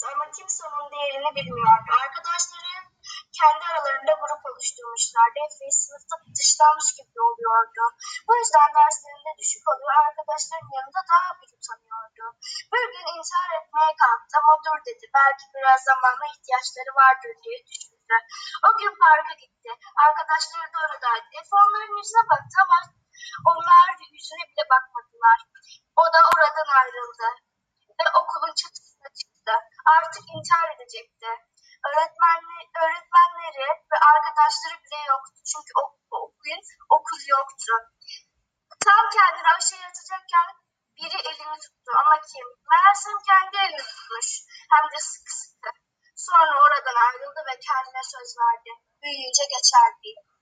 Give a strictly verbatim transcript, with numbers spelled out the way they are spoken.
ama kimse onun değerini bilmiyordu. Arkadaşları kendi aralarında grup oluşturmuşlardı. Efe sınıfta dışlanmış gibi oluyordu. Bu yüzden derslerinde düşük oluyor, arkadaşların yanında daha bir utanıyordu. Bir gün intihar etmeye kalktı ama dur dedi, belki biraz zamanla ihtiyaçları vardır diye düşündü. O gün parka gitti. Arkadaşları da oradaydı. Efe onların yüzüne baktı ama onlar yüzüne bile bakmadılar. O da oradan ayrıldı ve okulun çatısına çıktı. Artık intihar edecekti. Öğretmenli, öğretmenleri ve arkadaşları bile yoktu. Çünkü o, o gün okul yoktu. Tam kendini aşağıya atacakken biri elini tuttu. Ama kim? Meğersem kendi elini tutmuş. Hem de sıkı sıkı. Sonra oradan ayrıldı ve kendine söz verdi. Büyüyünce geçer diye.